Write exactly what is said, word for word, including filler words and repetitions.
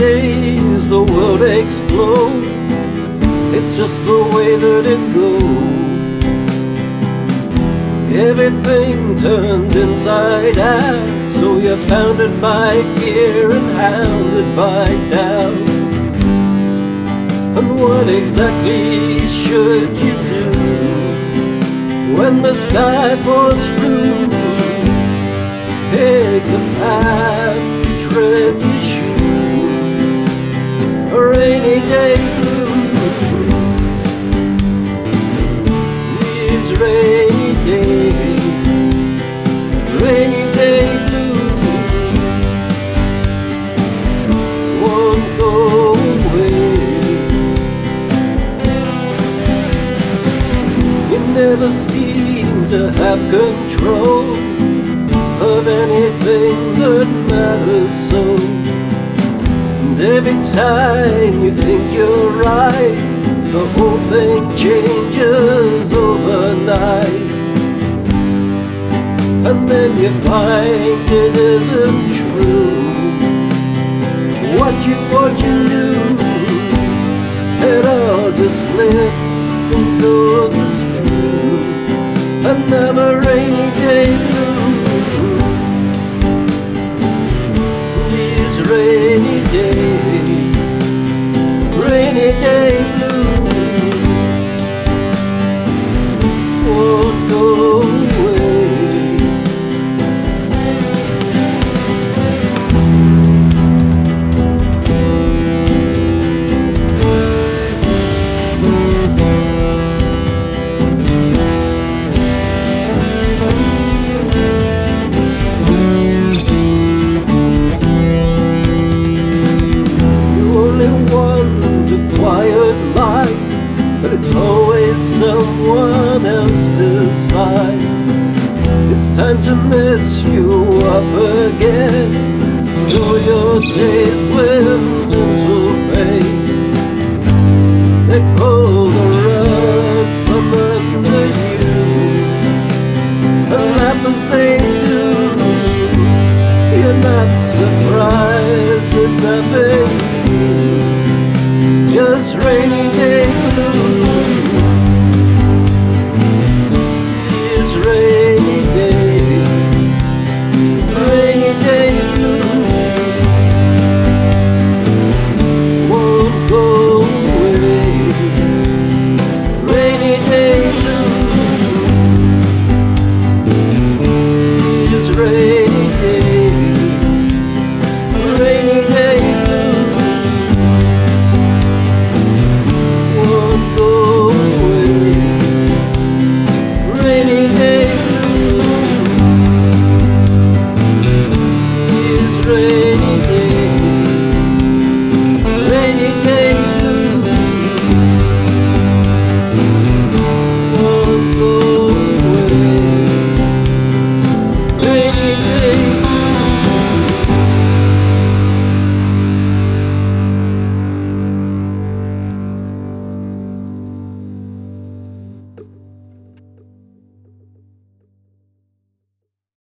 days the world explodes. It's just the way that it goes. Everything turned inside out, so you're pounded by fear and hounded by doubt. And what exactly should you do when the sky falls through? Pick the path to tread your shoe. A rainy day blue. These rainy days, rainy day blue, won't go away. You never seem to have control of anything that matters so. And every time you think you're right, the whole thing changes overnight. And then you find it isn't true. What you thought you knew, it all just slips and goes askew. Another rainy day blue. These rainy days, rainy day blue, won't go away. Quiet life, but it's always someone else's side. It's time to mess you up again. Fill your days with mental pain. They pull the rug from under you and laugh as they do. You're not surprised, there's nothing new. Just rainy